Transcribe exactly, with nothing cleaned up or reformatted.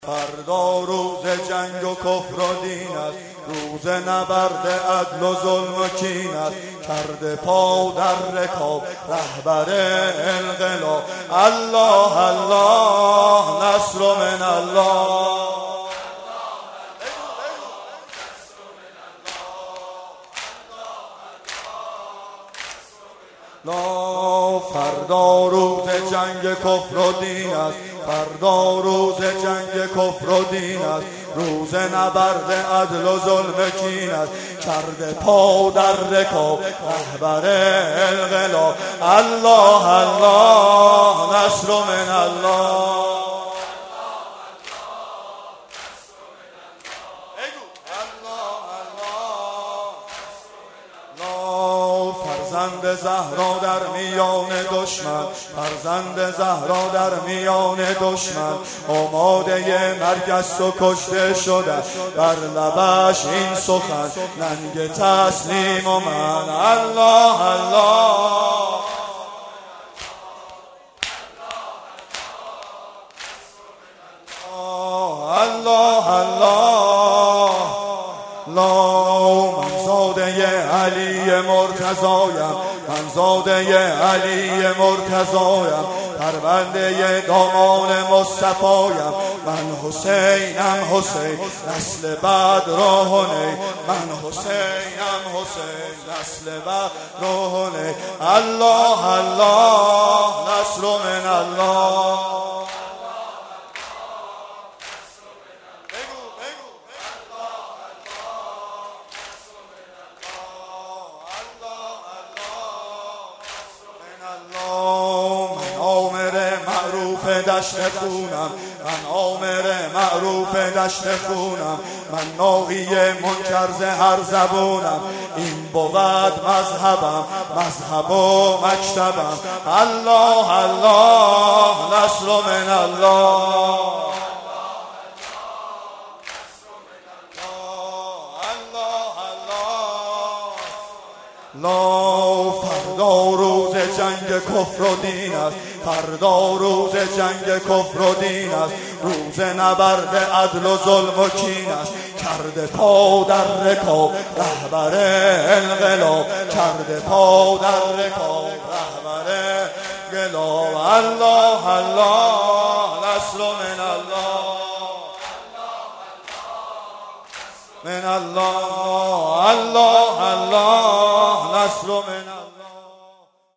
فردا روز جنگ و کفر و دین است، روز نبرد عدل و ظلم و کین است. کرده پا در رکاب رهبر انقلاب، الله الله نصر من الله. لا فردا روز جنگ کفر و دین است، فردا روز جنگ کفر و دین است. روز نبرد عدل و ظلم کین است. کرده پا در رکاب رهبر انقلاب، الله الله نصر من الله. فرزند زهرا در میان دشمن، فرزند زهرا در میان دشمن. آماده مرگ است و کشته شده، بر لبش این سخن ننگ تسلیم و من، الله الله. الله الله الله. من زاده علی مرتضایم، من زاده علی مرتضایم. پرونده دامان مصطفایم، من حسینم حسین نسل بدر و حنین. من حسینم حسین نسل بدر و حنین، الله الله نصر من الله. دشت خونم، من آمر معروف دشت خونم. من ناهی منکر ز هر زبونم، این بود مذهبم مذهب و مکتبم، الله الله نصر من الله. لا فردا روز جنگ کفر و دین است، فردا روز جنگ کفر و دین است. روز نبرد عدل و ظلم و کین است. کرده پا در رکاب رهبر انقلاب، کرده پا در رکاب رهبر انقلاب، الله الله نصر من الله. من الله الله الله نصر من